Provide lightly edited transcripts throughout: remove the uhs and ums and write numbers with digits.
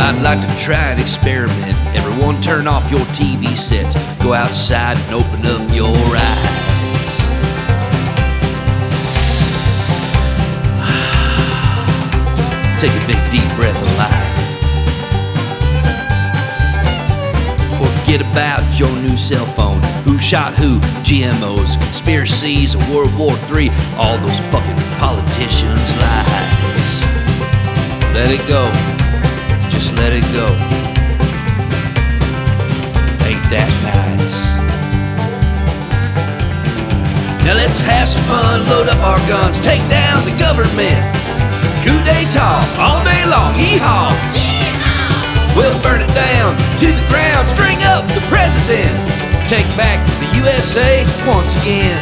I'd like to try an experiment. Everyone turn off your TV sets. Go outside and open up your eyes. Take a big deep breath of life. Forget about your new cell phone. Who shot who? GMOs, conspiracies, World War III. All those fucking politicians' lies. Let it go. Just let it go. Ain't that nice? Now let's have some fun. Load up our guns. Take down the government. Coup d'etat, all day long, yee-haw! We'll burn it down to the ground, string up the president, take back the USA once again.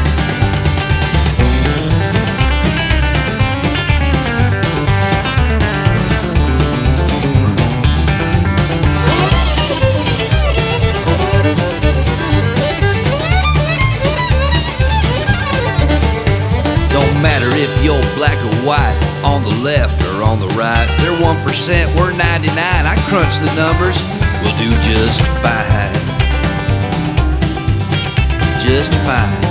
Don't matter if you're black or white, on the left or on the right. They're 1%, we're 99. I crunch the numbers, we'll do just fine. Just fine.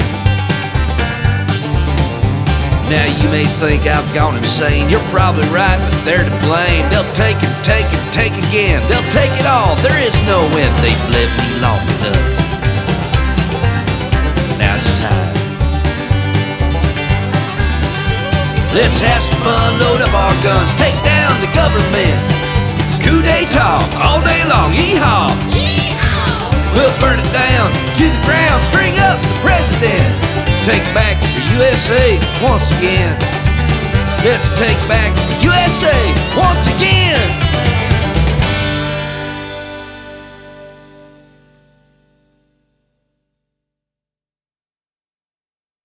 Now you may think I've gone insane. You're probably right, but they're to blame. They'll take and take and take again. They'll take it all, there is no end. They've left me long enough. Now it's time. Let's have some fun, load up our guns, take down the government. Coup d'etat, all day long, yee-haw! We'll burn it down to the ground, string up the president. Take back the USA once again. Let's take back the USA once again.